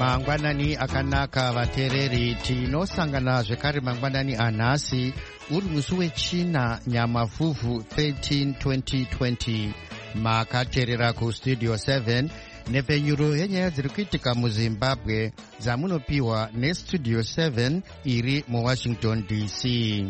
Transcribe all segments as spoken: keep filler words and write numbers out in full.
mangwanani akanaka vateereri, tinosangana zvekare mangwanani anhasi uri musi wechina nyamavhuvhu thirteen twenty twenty. makateerera kustudio seven nepfenyuro yenyaya dziri kuitika muzimbabwe dzamunopiwa nestudio seven iri muwashington D C.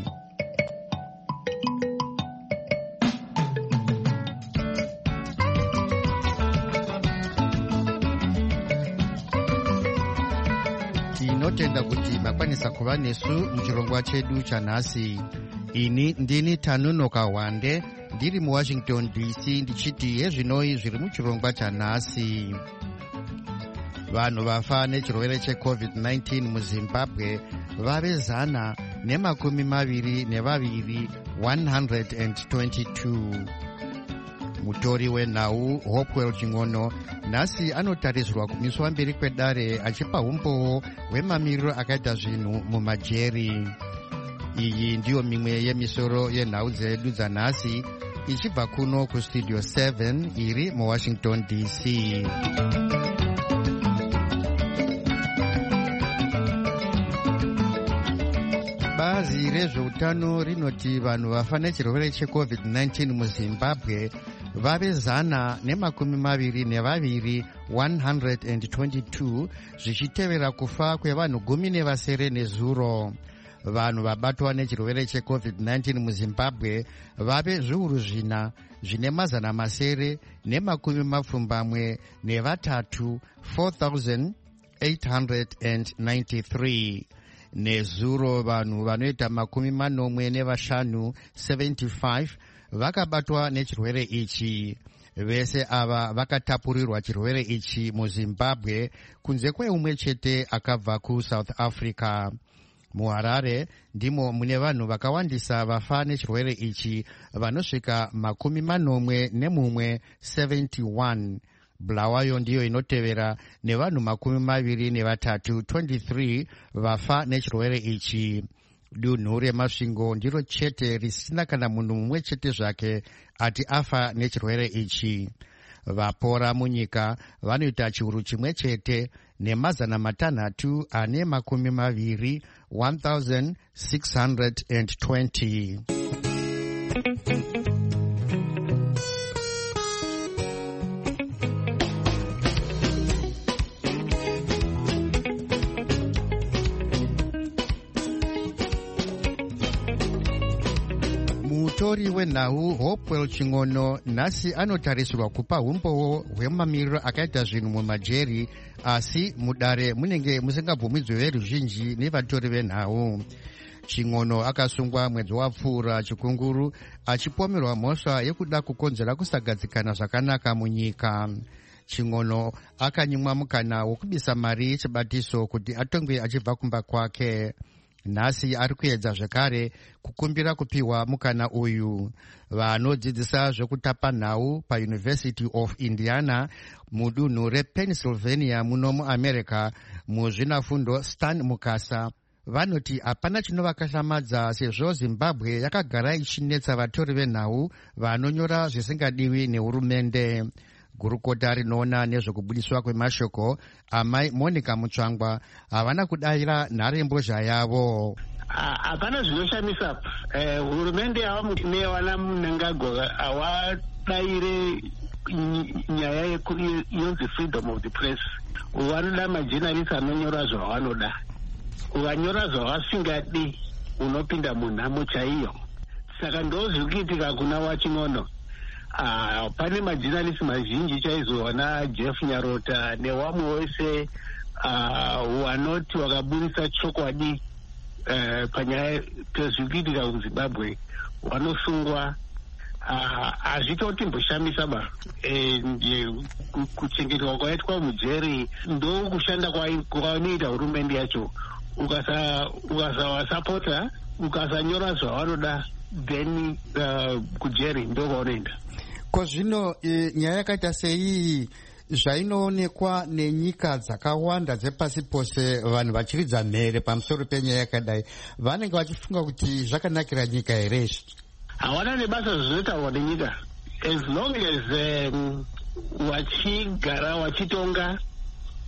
tinotenda kuti makwanisa kuva nesu muchirongwa chedu chanhasi. ini ndini Tanunoka Wande ndiri muwashington D C ndichiti yezvinoi zviri muchirongwa chanhasi. vanhu vafa nechirwere checovid nineteen muzimbabwe vave zana nemakumi maviri nevaviri one hundred twenty-two. mutori wenhau Hopewell Ching'ono nhasi anotarisirwa kumiswa mberi kwedare achipa umboo hwemamiriro akaita zvinhu mumajeri. iyi ndiyo mimwe yemisoro yenhau dzedu dzanhasi ichibva kuno kustudio seven iri muwashington D C. bazi rezveutano rinoti vanhu vafa nechirwere checovid nineteen muzimbabwe vave zana nemakumi maviri nevaviri one hundred twenty-two zvichitevera kufa kwevanhu gumi nevasere nezuro. vanhu vabatwa nechirwere checovid nineteen muzimbabwe vave zviuru zvina zvine mazana masere nemakumi mapfumbamwe nevatatu four thousand eight hundred ninety-three. nezuro vanhu vanoita makumi manomwe nevashanu seventy-five vakabatwa nechirwere ichi. vese ava vakatapurirwa chirwere ichi muzimbabwe kunze kweumwe chete akabva kuSouth Africa. muharare ndimo mune vanhu vakawandisa vafa nechirwere ichi vanosvika makumi manomwe nemumwe seventy-one. bulawayo ndiyo inotevera nevanhu makumi maviri nevatatu twenty-three vafa nechirwere ichi. dunhu remasvingo ndiro chete risina kana munhu mumwe chete zvake ati afa nechirwere ichi. vapora munyika vanoita chiuru chimwe chete nemazana matanhatu ane makumi maviri one thousand six hundred twenty. mutori wenhau Hopewell Ching'ono nhasi anotarisirwa kupa umboo hwemamiriro akaita zvinhu mumajeri, asi mudare munenge musingabvumidzwe veruzhinji nevatori venhau. Ching'ono akasungwa mwedzi wapfuura chikunguru achipomerwa mhosva yekuda kukonzera kusagadzikana zvakanaka munyika. Ching'ono akanyimwa mukana wokubisa mari yechibatiso kuti atongwe achibva kumba kwake. nhasi ari kuedza zvekare kukumbira kupiwa mukana uyu. vanodzidzisa zvekutapa nhau paUniversity of Indiana mudunhu rePennsylvania muno muamerica muzvinafundo Stan Mukasa vanoti hapana chinovakashamadza sezvo zimbabwe yakagara ichinetsa vatori venhau vanonyora zvisingadiwi nehurumende. gurukota rinoona nezvekubudiswa kwemashoko amai Monica Mutsvangwa havana kudayira nharembozha yavo. hapana zvinoshamisa. hurumende yava newana Mnangagwa hawadayire nyaya yonzi freedom of the press. vanoda majenarisi anonyora zvavanoda. ukanyora zvavasingadi unopinda munhamo chaiyo. saka ndozviri kuitika kuna Waching'ono. Uh, pane majenarisi mazhinji chaizowana Jeff Nyarota newamwe wese uh, wanoti wakabudisa chokwadi uh, panyaya pezvikuitika kuZimbabwe vanosungwa. hazvitoti uh, mboshamisa ba e, kuchengetwa kwaitwa mujeri ndo kushanda kwanoita hurumende yacho. ukasavasapota ukasanyora zvavanoda then uh, kujeri ndo kwaunoenda. ko zvino e, nyaya yakaita sei zvainoonekwa nenyika dzakawanda dzepasi pose vanhu vachiridza mhere pamusoro penyaya yakadai vanenge vachifunga kuti zvakanakira nyika here? hawana nebasa zvinotaurwa nenyika as long as um, wachigara wachitonga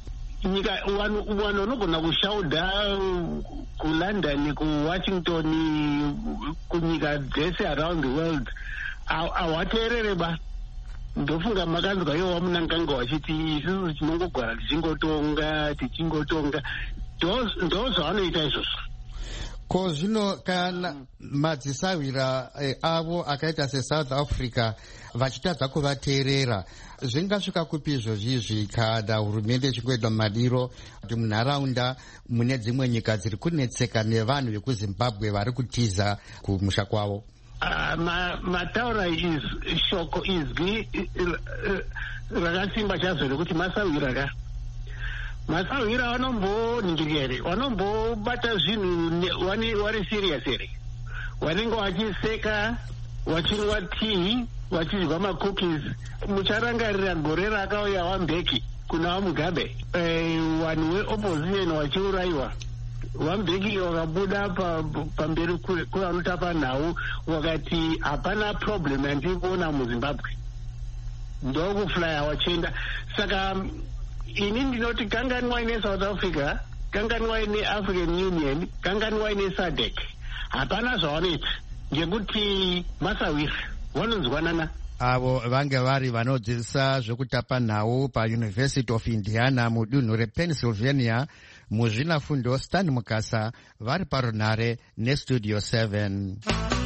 nyika vanhu vanogona kushaudha kuLondon, kuWashington, kunyika dzese around the world hawateerere ba. Ndofunga makanzwa iwo wamunanganga wachiti isusu tinongogara tichingotonga tichingotonga ndo zvavanoita izvozvo. Ko zvino kana madzisawira eh, avo akaita seSouth Africa vachitadza kuvateerera, zvingasvika kupi izvozvizvi kana hurumende ichingoita madiro kuti munharaunda mune dzimwe nyika dziri kunetseka nevanhu vekuZimbabwe vari kutiza kumusha kwavo? Uh, ma, mataura is shoko izwi rakasimba chazo rekuti masawira ka masawira vanomboningirira here, vanombobata zvinhu vari serious here, vanenge vachiseka, vachinwa tii, vachidya macookies. Mucharangarira gore rakauya waMbeki kuna vaMugabe, vanhu veopposition vachiurayiwa, vaMbeki vakabuda pamberi kuvanotapa nhau wakati hapana problem yandiri kuona muZimbabwe, ndokuflya wachienda. Saka ini ndinoti kanganwa ine South Africa, kanganwa ine African Union, kanganwa ine SADC, hapana zvavanoita ngekuti masawira vanonzwanana. Avo vange vari vanodzidzisa zvekutapa nhau paUniversity of Indiana mudunhu rePennsylvania muzvinafundo Stan Mukasa vari parunhare neStudio seven.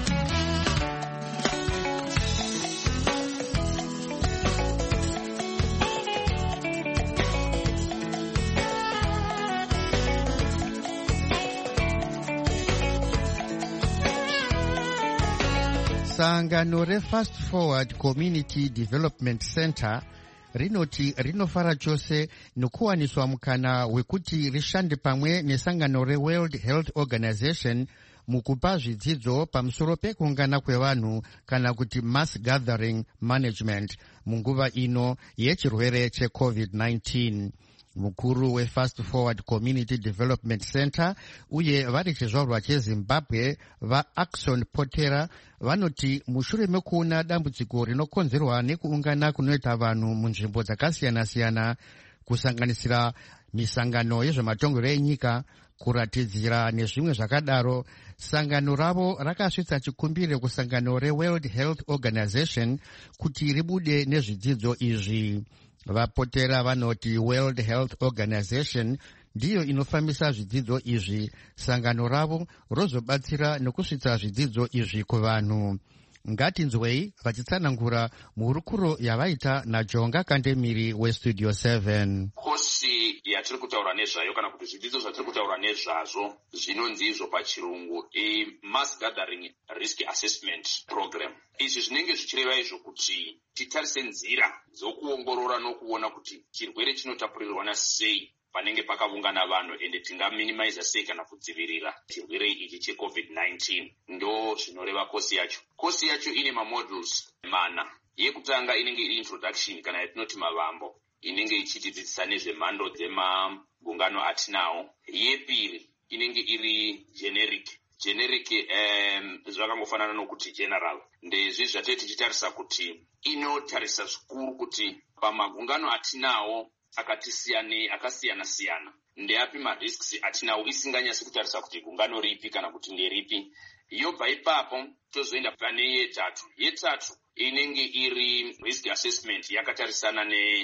Sangano reFast Forward Community Development Center rinoti rinofara chose nokuwaniswa mukana wekuti rishande pamwe nesangano reWorld Health Organization mukupa zvidzidzo pamusoro pekuungana kwevanhu kana kuti mass gathering management munguva ino yechirwere cheCovid nineteen. Mukuru weFast Forward Community Development Center uye vari chizvarwa cheZimbabwe vaAkson Potera vanoti mushure mekuona dambudziko rinokonzerwa nekuungana kunoita vanhu munzvimbo dzakasiyana-siyana kusanganisira misangano yezvematongero enyika, kuratidzira nezvimwe zvakadaro, sangano ravo rakasvitsa chikumbiro kusangano reWorld Health Organization kuti ribude nezvidzidzo izvi. Vapotera vanoti World Health Organization ndiyo inofambisa zvidzidzo izvi, sangano ravo rozobatsira nokusvitsa zvidzidzo izvi kuvanhu. Ngatinzwei vachitsanangura muhurukuro yavaita naJonga Kandemiri weStudio seven. Kosi yatiri kutaura nezvayo kana kuti zvidzidzo zvatiri kutaura nezvazvo zvinonzi izvo pachirungu mass gathering risk assessment program. Izvi zvinenge zvichireva izvo kuti titarise nzira dzokuongorora nokuona kuti chirwere chinotapurirwana sei panenge pakaungana vanhu ende tingaminimiza sei kana kudzivirira chirwere ichi cheCovid nineteen. Ndo zvinoreva kosi yacho. Kosi yacho ine mamodules mana. Yekutanga inenge iri introduction kana yatinoti mavambo, inenge ichitidzidzisa nezvemhando dzemagungano atinawo. Yepiri inenge iri generic generic um, zvakangofanana nokuti general. Ndezvi zvatete tichitarisa kuti inotarisa zvikuru kuti pamagungano atinawo akatisiyane akasiyana siyana ndeapi marisks atinawo, isinganyasi kutarisa kuti gungano ripi kana kuti nderipi. Yobva ipapo tozoenda pane yetatu. Yetatu inenge iri risk assessment yakatarisana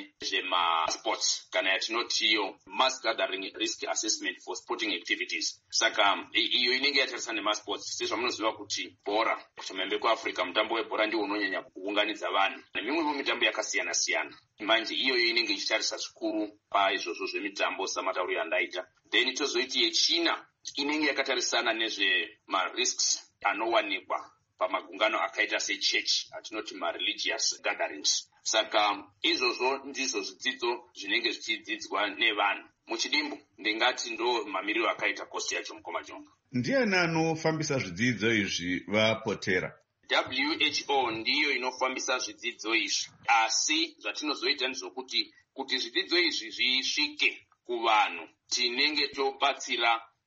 nezvemasports kana yatinotiyo mass gathering risk assessment for sporting activities. Saka iyo inenge yatarisana nemasports. Sezvamunoziva kuti bhora kuchamembe kuAfrica mutambo webhora ndiwo unonyanya kuunganidza vanhu nemimwewo mitambo yakasiyana siyana. Manje iyoyo inenge ichitarisa zvikuru paizvozvo zvemitambo samatauriro andaita. Then tozoiti yechina inenge yakatarisana nezvemarisks anowanikwa pamagungano akaita sechechi atinoti mareligious gatherings. Saka izvozvo ndizvo zvidzidzo zvinenge zvichidzidzwa nevanhu muchidimbu. Ndingati ndo mamiriro akaita kosi yacho mukoma Jonga. Ndiani anofambisa zvidzidzo izvi Vapotera? W H O ndiyo inofambisa zvidzidzo izvi, asi zvatinozoita ndezvokuti kuti zvidzidzo izvi zvisvike kuvanhu tinenge tobatsira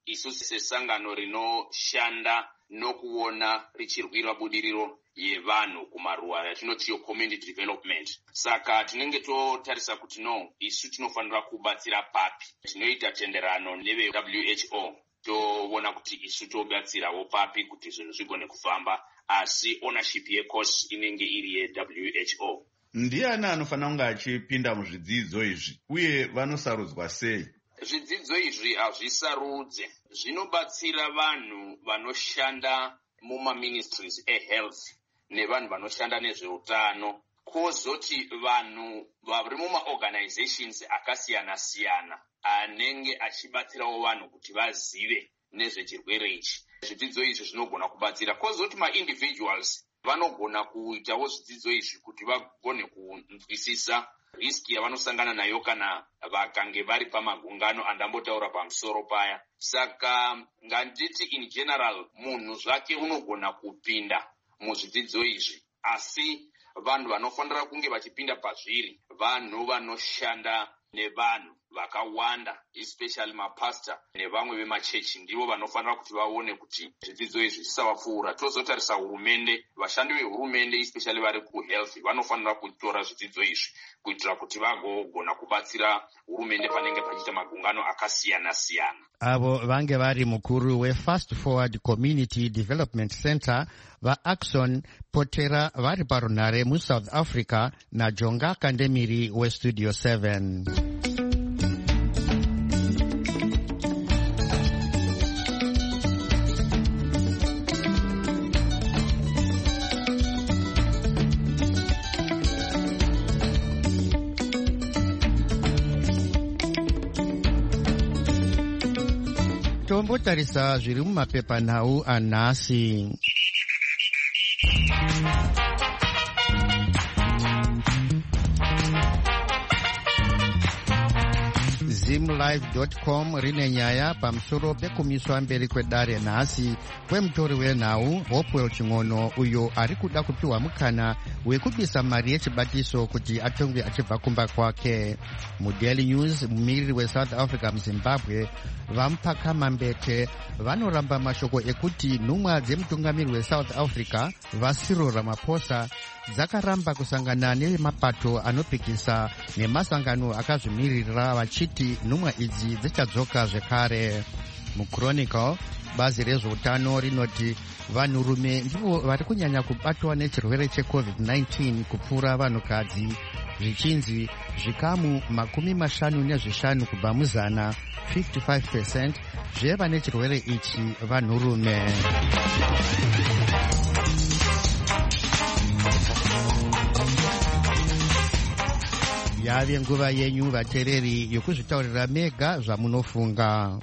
isu sesangano rinoshanda nokuona richirwira budiriro yevanhu kumaruwa yatinotiyo community development. Saka tinenge totarisa kuti no, isu tinofanira kubatsira papi. Tinoita tenderano neve W H O toona kuti isu tobatsirawo papi kuti zvinhu zvigone kufamba, asi ownership yecourse inenge iri ye W H O. Ndiani anofanira kunge achipinda muzvidzidzo izvi uye vanosarudzwa sei? Zvidzidzo izvi hazvisarudze, zvinobatsira vanhu vanoshanda muma-ministries e-health nevanhu vanoshanda nezveutano, kozoti vanhu vari muma-organizations akasiyana-siyana anenge achibatsirawo vanhu kuti vazive nezvechirwere ichi. Zvidzidzo izvi zvinogona kubatsira, kozoti ma-individuals vanogona kuitawo zvidzidzo izvi kuti vagone kunzwisisa riski yavanosangana nayo kana vakange vari pamagungano andambotaura pamusoro paya. Saka nganditi in general munhu zvake unogona kupinda muzvidzidzo izvi, asi vanhu vanofanira kunge vachipinda pazviri vanhu vanoshanda nevanhu vakawanda, especially mapastor nevamwe vemachechi, ndivo vanofanira kuti vaone kuti zvidzidzo izvi zvisavapfuura. Tozotarisa hurumende, vashandi vehurumende especially vari kuhealth vanofanira kutora zvidzidzo izvi kuitira kuti vagogona kubatsira hurumende panenge pachiita magungano akasiyana-siyana. Avo vange vari mukuru weFast Forward Community Development Center vaAxon Potera vari parunare muSouth Africa naJonga Kandemiri weStudio seven. Tombotarisa zviri mumapepanhau anhasi. zimlive dot com rine nyaya pamusoro pekumiswa mberi kwedare nhasi kwemutori wenhau Hopewell Ching'ono, uyo ari kuda kupiwa mukana wekubisa mari yechibatiso kuti atongwe achibva kumba kwake. MuDaily News, mumiriri weSouth Africa muZimbabwe vamupakama mbete vanoramba mashoko ekuti nhumwa dzemutungamiri weSouth Africa vaCyril Ramaphosa dzakaramba kusangana nemapato anopikisa nemasangano akazvimirira vachiti nhumwa idzi dzichadzoka zvekare. MuChronicle, bazi rezveutano rinoti vanhurume ndivo vari kunyanya kubatwa nechirwere checovid nineteen kupfuura vanhukadzi, zvichinzi zvikamu makumi mashanu nezvishanu kubva muzana fifty-five percent zvevane chirwere ichi vanhurume. Yave nguva yenyu vateereri yokuzvitaurira mega zvamunofunga.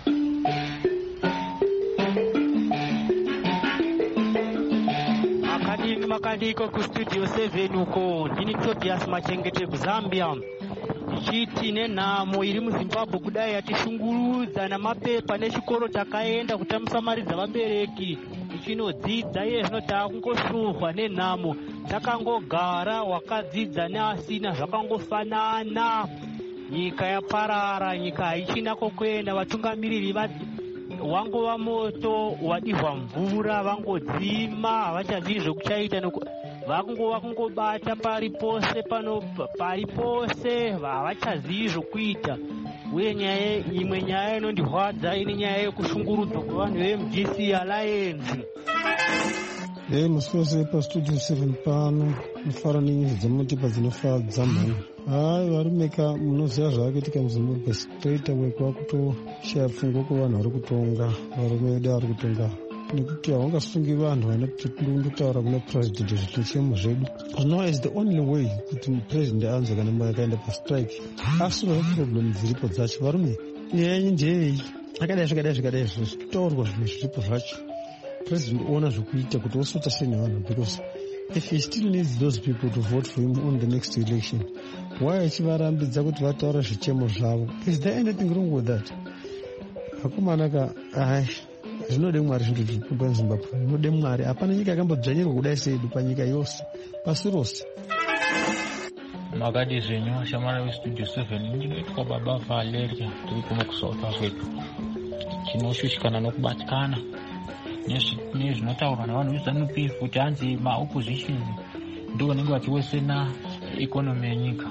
Makandiko kustudio seven uko ndini Tobias Machengete kuZambia ndichiti nenhamo iri muZimbabwe kudai yatishungurudza namapepa nechikoro takaenda kutamusamaridza vabereki tichinodzidza iye zvino takungoshuhwa nenhamo takangogara wakadzidza neasina zvakangofanana. Nyika yaparara, nyika haichina kokuenda, vatungamiriri wangova moto wadihwa mvura, vangodzima, havachazivi zvokuchaita, vakungova kungobata pari pose pano pari pose, havachazivi zvokuita. Uye nyaya imwe nyaya inondihwadza ine nyaya yekushungurudzwa kwevanhu veMG C Alliance. Hey, musose pastudio seven pano mufara nenyuzi dzemutipa dzinofadza mhani. Hai, varumeka munoziva zvakakitika muZimbabwe straight away kwakutoshaya pfungwa kuvanhu vari kutonga, varume vedu vari kutonga. Nekuti havangasungi vanhu vanoti kundotaura kuna president zvituchemo zvedu. Now is the only way kuti president anzwe kana mwana akaenda pastrike. Asura problem dziripo dzacho. Varume, nyaya ndeyei? Akadai zvikadai zvikadai zvitotaurwa zvimwe zviripo zvacho. President oona zvokuita kuti osota sei nevanhu, because if he still needs those people to vote for him on the next election, why achivarambidza kuti vataura zvichemo zvavo? Is there anything wrong with that? Hakumanaka, ai, zvinode Mwari zvinhu zviripo muZimbabwe. Zvinode Mwari. Hapana nyika yakambodzvanyirwa kudai sedu panyika yose, pasi rose. Magadi zvenyu shamara weStudio seven ndinoitwa Baba Valeria tiri kuno kuSouth Africa. tinoshushikana nokubatikana nezvinotaurwa navanhu veZANU P F kuti hanzi maopposition ndo vanenge vachiwesena ikonomi yenyika.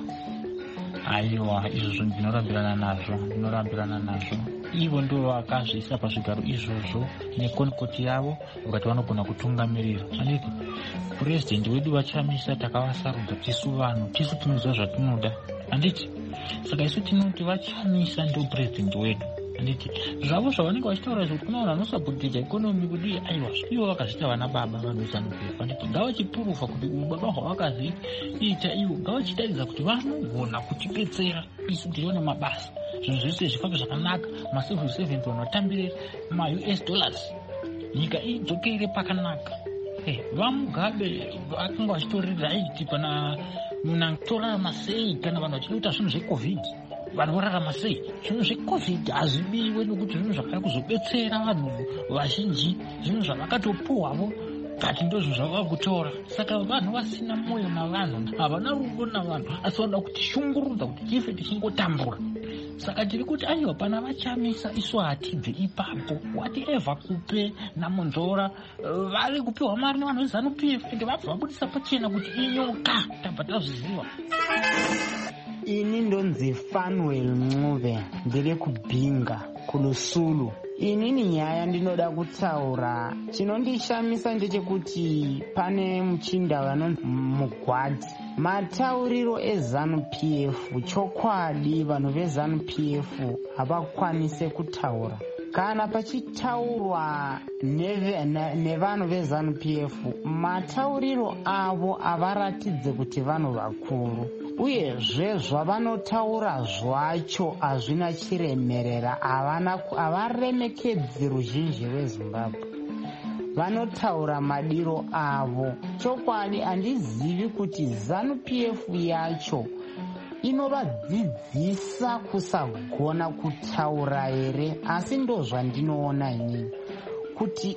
Aiwa, izvozvo ndinorambirana nazvo ndinorambirana nazvo ivo ndo vakazviisa pazvigaro izvozvo nekonikoti yavo vakati vanogona kutungamirira. Anditi purezidendi wedu vachamisa takavasarudza tisu vanhu, tisu tinoziva zvatinoda. Anditi saka isu tinoti vachamisa ndo purezidendi wedu. Anditi zvavo zvavanenge vachitaura zvekuti kuna vanhu vanosapotija ikonomi kudi aiwa ivo vakazviita vana baba vanhu veZANU P F. Anditi ngavachipurufa kuti ubaba hwavakaziita ivo ngavachitaridza kuti vanogona kutibetsera isu tirione mabasa, zvinhu zvese zvifambe zvakanaka, macivil servant vanotambire ma-U S dollars, nyika idzokere pakanaka. Vamugabe vakanga vachitorira aiti pana munantorarama sei kana vanhu vachinoita zvinhu zvecovid, vanhu vorarama sei? Zvinhu zvecovid hazvibiwe nokuti zvinhu zvakada kuzobetsera vanhu vazhinji, zvinhu zvavakatopuhwavo kati ndo zvinhu zvavava kutora. Saka vanhu vasina mwoyo navanhu, havana rudo navanhu, asi vanoda kutishungurudza kuti tife tichingotambura. Saka tiri kuti aiwa pana vachamisa isu hatibve ipapo, whatever kupe namunzora vari kupiwa mari nevanhu veZANU P F ende vabva vabudisa pachena kuti inyoka tabva tazviziva. Ini ndonzi Fanuel Ncube ndiri kubhinga kulusulu. Inini nyaya ndinoda kutaura, chinondishamisa ndechekuti pane muchinda vanonzi Mugwadi. Matauriro eZANU P F chokwadi vanhu veZANU P F havakwanise kutaura. Kana pachitaurwa nevanhu veZANU P F, matauriro avo avaratidze kuti vanhu vakuru. Uyezve zvavanotaura zvacho hazvina chiremerera, havaremekedzi ruzhinji rweZimbabwe. Vanotaura madiro avo. Chokwadi handizivi kuti ZANU P F yacho inovadzidzisa kusagona kutaura here, asi ndo zvandinoona inini kuti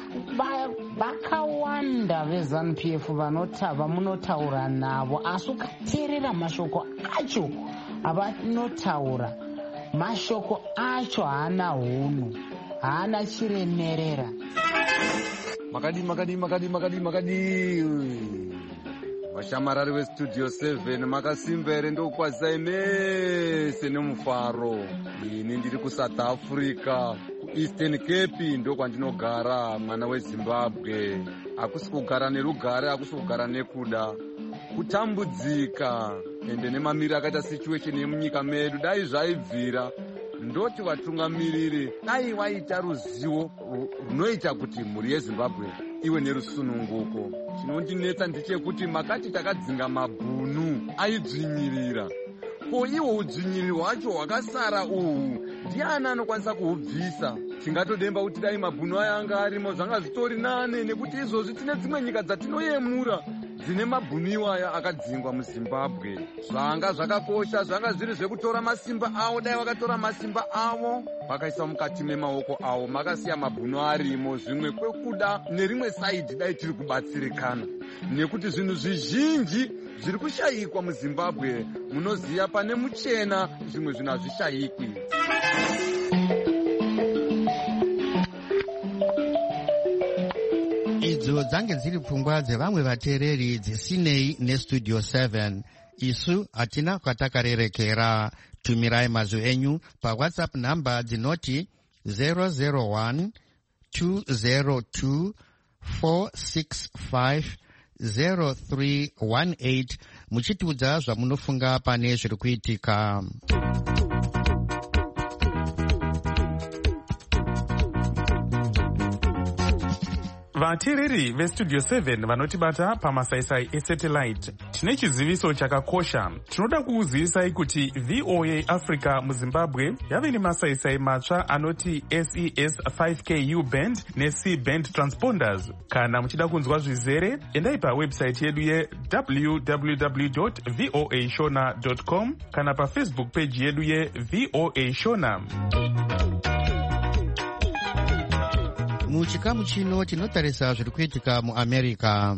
vakawanda veZANU P F vanotava munotaura navo, asi ukateerera mashoko acho avanotaura, mashoko acho haana hunu, haana chiremerera. Makadi makadi makadi makadi makadi vashamarari vestudio seven makasimba here ndokwazisai mese nemufaro. Ini ndiri kuSouth Africa, kuEastern Cape ndokwandinogara, mwana weZimbabwe. Hakusi kugara nerugare, hakusi kugara nekuda, kutambudzika ende nemamiri akaita situation yemunyika medu. Dai zvaibvira ndoti vatungamiriri dai waita ruzivo runoita kuti mhuri yeZimbabwe iwe nerusununguko. Chinondinetsa ndechekuti makati takadzinga mabhunu aidzvinyirira, ko iwo udzvinyiriri hwacho hwakasara uhwu ndiani anokwanisa kuhubvisa? Tingatodemba kuti dai mabhunu aya anga arimo zvanga zvitori nane, nekuti izvozvi tine dzimwe nyika dzatinoyemura dzine mabhunu iwaya akadzingwa muZimbabwe. Zvanga zvakakosha, zvanga zviri zvekutora masimba avo. Dai vakatora masimba avo vakaisa mukati memaoko avo, makasiya mabhunu arimo, zvimwe kwekuda nerimwe saidhi dai tiri kubatsirikana, nekuti zvinhu zvizhinji zviri kushayikwa muZimbabwe. Munoziya pane muchena, zvimwe zvinhu hazvishayikwi. Idzo dzange dziri pfungwa dzevamwe vateereri dzisinei nestudio seven. Isu hatina kwatakarerekera. Tumirai mazwi enyu paWhatsApp namba dzinoti zero zero one two zero two four six five zero three one eight muchitiudza zvamunofunga pane zviri kuitika. Vateereri vestudio seven vanotibata pamasaisai esatellite, tine chiziviso chakakosha. Tinoda kukuzivisai kuti V O A Africa muZimbabwe yave nemasaisai matsva anoti S E S five K U band neC band transponders. Kana muchida kunzwa zvizere, endai pawebsite yedu ye w w w dot voa shona dot com kana pafacebook page yedu ye V O A Shona. Muchikamu chino tinotarisa zviri kuitika muAmerica.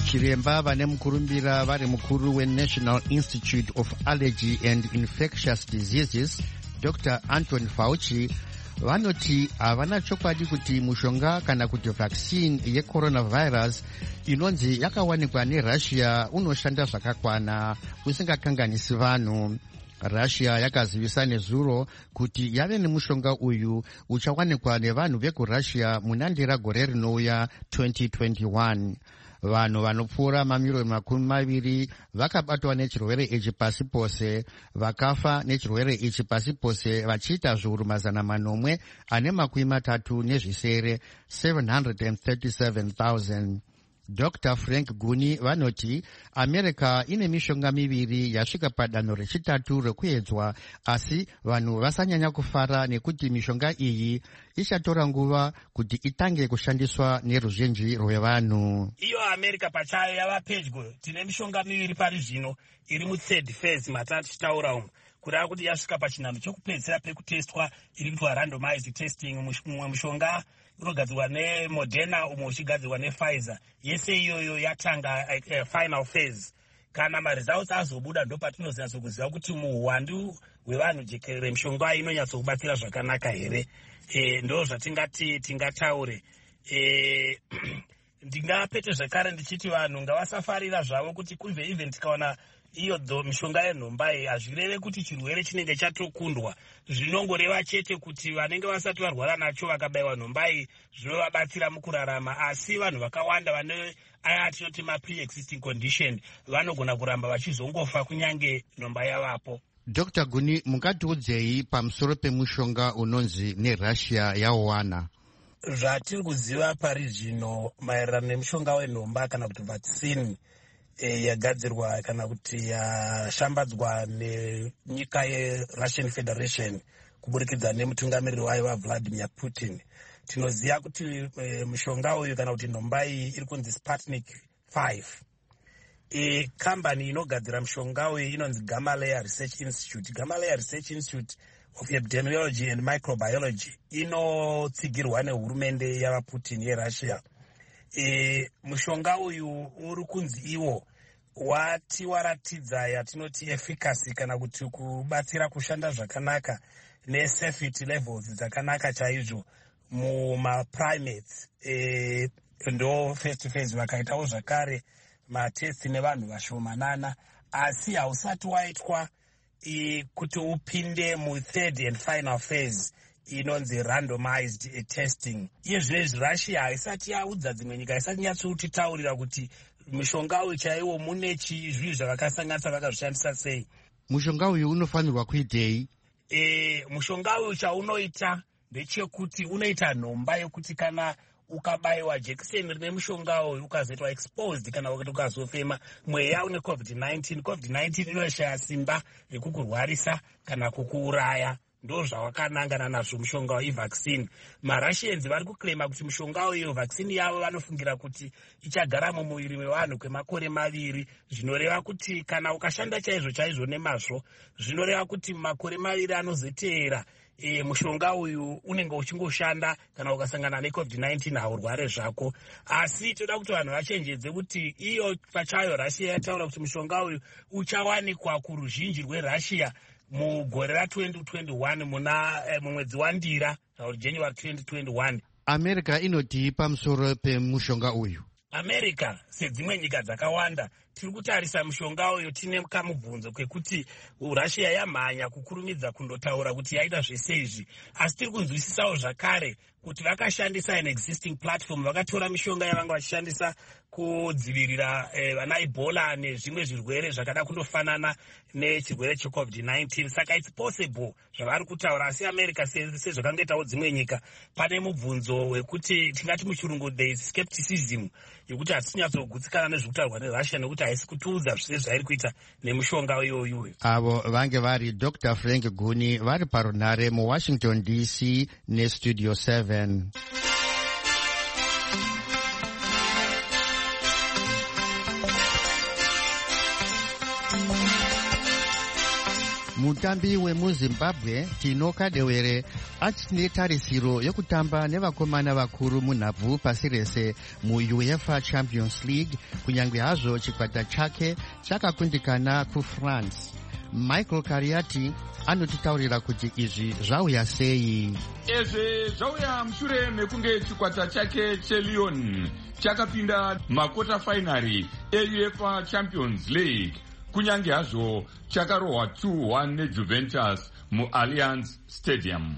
chiremba vane mukurumbira vari mukuru weNational Institute of Allergy and Infectious Diseases Doctor Anthony Fauci vanoti havana chokwadi kuti mushonga kana kuti vaccine yecoronavirus inonzi yakawanikwa neRussia unoshanda zvakakwana usingakanganisi vanhu. Russia yakazivisa nezuro kuti yave nemushonga uyu uchawanikwa nevanhu vekurussia munandira gore rinouya twenty twenty-one. Vanhu vanopfuura mamiliyoni makumi maviri vakabatwa nechirwere ichi pasi pose, vakafa nechirwere ichi pasi pose vachiita zviuru mazana manomwe ane makumi matatu nezvisere seven hundred thirty-seven thousand. Doctor Frank Guni vanoti America ine mishonga miviri yasvika padanho rechitatu rekuedzwa, asi vanhu vasanyanya kufara nekuti mishonga iyi ichatora nguva kuti itange kushandiswa neruzhinji rwevanhu. Iyo America pachayo yava pedyo, tine mishonga miviri pari zvino iri muthird phase matatu tichitaura umu, kureva kuti yasvika pachinhano chokupedzisira pekutestwa iri kuitwa randomized testing. Mumwe mushonga unogadzirwa neModerna umwe uchigadzirwa nePfizer. Yese iyoyo yatanga uh, final phase. Kana maresults azobuda ndo patinozonyatsokuziva kuti muhwandu hwevanhu jekerere mishonga inonyatsokubatsira zvakanaka here. E, ndo zvatingati tingataure. E, ndingapete zvakare ndichiti vanhu ngavasafarira zvavo kuti kunze even tikaona iyo dho mishonga yenhombai hazvireve kuti chirwere chinenge chatokundwa. Zvinongoreva chete kuti vanenge vasati varwara nacho vakabayiwa nhombai zvinovabatsira mukurarama, asi vanhu vakawanda vane aya atinoti ma-pre-existing condition vanogona kuramba vachizongofa kunyange nhombai yavapo. Doctor Guni, mungatiudzei pamusoro pemushonga unonzi neRussia yawana? Zvatiri kuziva pari zvino maererano nemushonga wenhomba kana kuti vaccine E, yagadzirwa kana kuti yashambadzwa nenyika yeRussian Federation kuburikidza nemutungamiriri wayo waVladimir Putin. Tinoziva kuti e, mushonga uyu kana kuti nhomba iyi iri kunzi Sputnik five. E, kambani inogadzira mushonga uyu inonzi Gamaleya Research Institute. Gamaleya Research Institute of Epidemiology and Microbiology inotsigirwa nehurumende yavaPutin yeRussia. E, mushonga uyu uri kunzi iwo wati waratidza yatinoti efficacy kana kuti kubatsira kushanda zvakanaka nesafety levels dzakanaka chaizvo mumaprimates. E, ndo face to face vakaitawo zvakare matesti nevanhu vashomanana, asi hausati waitwa e, kuti upinde muthird and final phase inonzi randomized testing. Iye zvinezvi Russia haisati yaudza dzimwe nyika, haisati nyatsotitaurira kuti mushonga uyu chaiwo mune chizvii zvavakasanganisa vakazvishandisa sei. Mushonga uyu unofanirwa kuitei? E, mushonga uyu chaunoita ndechekuti unoita nhomba yokuti kana ukabayiwa jekiseni rine mushonga uyu ukazoitwa exposed kana kuti ukazofema mweya une covid nineteen, covid nineteen inoshaya simba rekukurwarisa kana kukuuraya. Ndo zvawakanangana nazvo mushonga wevaccine. MaRussians vari kuklema kuti mushonga uyu vaccine yavo vanofungira kuti ichagara mumuviri mevanhu kwemakore maviri, zvinoreva kuti kana ukashanda chaizvo chaizvo nemazvo, zvinoreva kuti makore maviri anozoteera e, mushonga uyu unenge uchingoshanda kana ukasangana necovid nineteen haurware zvako. Asi toda kuti vanhu vachenjedze kuti iyo pachayo Russia yataura kuti mushonga uyu uchawanikwa kuruzhinji rweRussia mugore ratwenty twenty-one muna eh, mumwedzi wandira January twenty twenty-one. America inoti pamusoro pemushonga uyu? America sedzimwe nyika dzakawanda tiri kutarisa mushonga uyu tine kamubvunzo kwekuti Russia yamhanya kukurumidza kundotaura kuti yaita zvese izvi, asi tiri kunzwisisawo zvakare kuti vakashandisa an existing platform, vakatora mishonga yavanga vachishandisa kudzivirira eh, vana Ebola nezvimwe zvirwere zvakada kundofanana nechirwere checovid nineteen. Saka it's possible zvavari kutaura, asi America sezvakangoitawo dzimwe nyika pane mubvunzo wekuti tingati muchirungu there is skepticism yekuti hatisinyatsogutsikana nezvekutaurwa neRussia nekuti haisi kutiudza zvese zvairi kuita nemushonga iyoyo. Avo vange vari Doctor Frank Guni vari parunhare muWashington D C neStudio seven. mutambi wemuzimbabwe Tino Kadewere achine tarisiro yokutamba nevakomana vakuru munhabvu pasi rese muUEFA Champions League, kunyange hazvo chikwata chake chakakundikana kuFrance. Michael Kariati anotitaurira kuti izvi zvauya sei. Izvi zvauya mushure mekunge chikwata chake cheLyon chakapinda makota finari eUEFA Champions League, kunyange hazvo chakarohwa two one neJuventus muAllianz Stadium.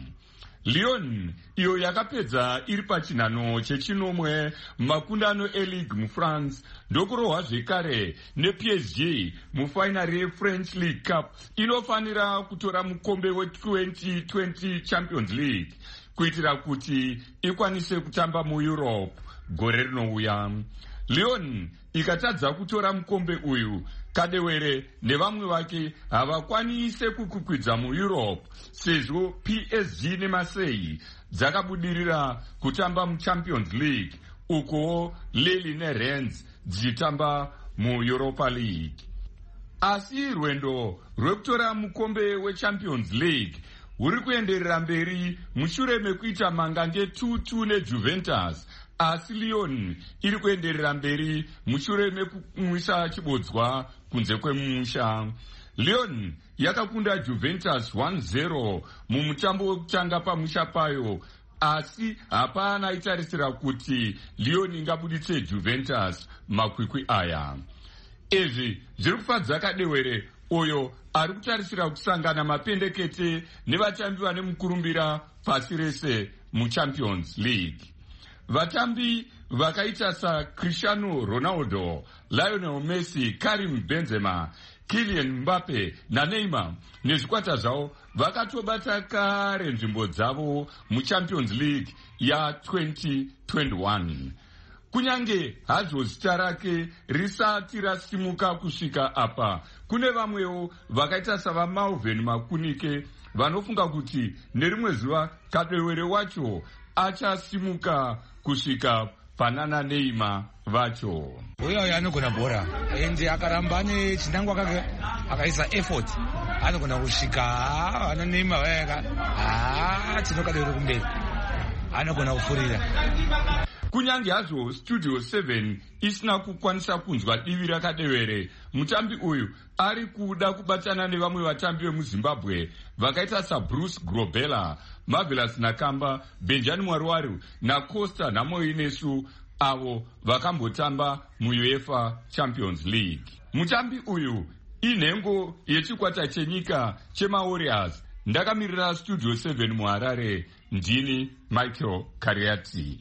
Lyon iyo yakapedza iri pachinhano chechinomwe makundano eLeague muFrance ndokurohwa zvekare neP S G mufainari yeFrench League Cup inofanira kutora mukombe we20 twenty Champions League kuitira kuti ikwanise kutamba muEurope gore rinouya. Lyon ikatadza kutora mukombe uyu, Kadewere nevamwe vake havakwanise kukukwidza muEurope sezvo P S G neMarseille dzakabudirira kutamba muChampions League uko Lille neRennes dzichitamba muEuropa League. Asi rwendo rwekutora mukombe weChampions League huri kuenderera mberi mushure mekuita mangange two two neJuventus, asi Lyon iri kuenderera mberi mushure mekumwisa chibodzwa kunze kwemusha. Lyon yakakunda Juventus one zero mumutambo wekutanga pamusha payo, asi hapana itarisira kuti Lyon ingabuditse Juventus makwikwi aya. Izvi zviri kufadza Kadewere uyo ari kutarisira kusangana mapendekete nevatambi vane mukurumbira pasi rese muChampions League. Vatambi vakaita saCristiano Ronaldo, Lionel Messi, Karim Benzema, Kylian Mbappe naNeymar nezvikwata zvavo vakatobata kare nzvimbo dzavo muChampions League yaTwenty twenty-one. Kunyange hazvo zita rake risati rasimuka kusvika apa, kune vamwewo vakaita savaMalvin Makunike vanofunga kuti nerimwe zuva Kadewere wacho achasimuka kusvika panana Neymar vacho. Uyo uyo anogona bhora ende akaramba nechinangwa kake akaisa effort anogona kusvika ana Neymar vayaka ah Tino Kadewere kumberi anogona kufurira. Kunyange hazvo Studio seven isina kukwanisa kunzwa divi raKadewere, mutambi uyu ari kuda kubatana nevamwe vatambi vemuZimbabwe vakaita saBruce Grobela, Marvelous Nakamba, Benjamin Mwaruwaru naCosta Namoinesu, avo vakambotamba muUEFA Champions League. Mutambi uyu inhengo yechikwata chenyika chemaWarriors. Ndakamirira Studio seven muHarare, ndini Michael Kariati.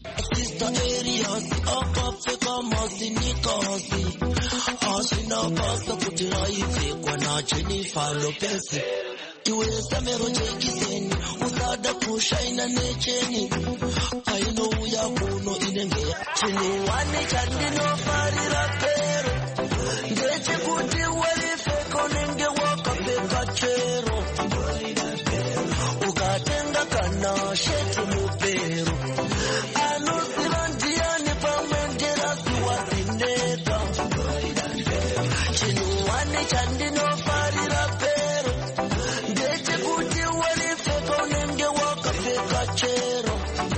Shetu mupero anoziva ndiani pamwendera siwazineta chinuwane chandinofarira pero ndechekuti waripfeka unenge wakapfeka chero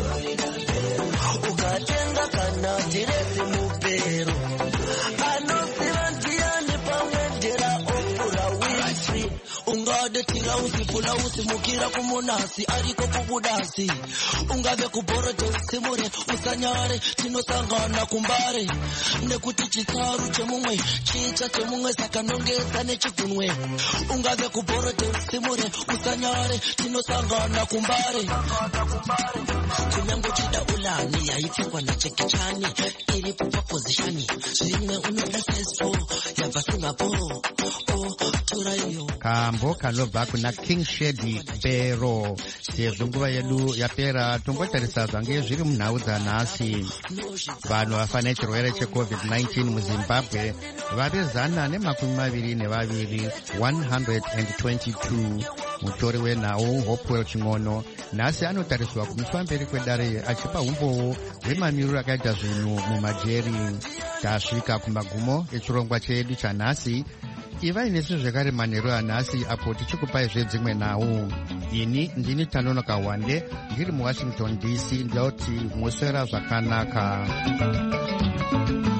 ukatenga kana direzi mupero anoziva ndiani pamwendera opura Winfrey ungade tira usipula usimukira kumunasi ariko kubudasi ungave kubhoroto simure usanyare tinosangana kumbare nekuti chitsaru chemumwe chicha chemumwe saka nongeza nechigunwe ungave kubhoroto simure usanyare tinosangana kumbare kunyango chida ulani yaipfekwa nachekichani iri pupa pozishani zvimwe unoda seso yabva Singapore oh turaiyo kambo kanobva kuna King Shedi Pero. Sezvo nguva yedu yapera, tongotarisa zvange zviri munhau dzanhasi. Vanhu vafa nechirwere checovid nineteen muZimbabwe vave zana nemakumi maviri nevaviri one hundred twenty-two. Mutori wenhau Hopewell Chingono nhasi anotariswa kumiswa mberi kwedare achipa umbowo hwemamiriro akaita zvinhu mumajeri. Tasvika kumagumo echirongwa chedu chanhasi. ivai nesu zvekare manheru anhasi apo tichikupaizve dzimwe nhau. Ini ndini Tanonoka Wande ndiri muwashington D C ndoti muswera zvakanaka.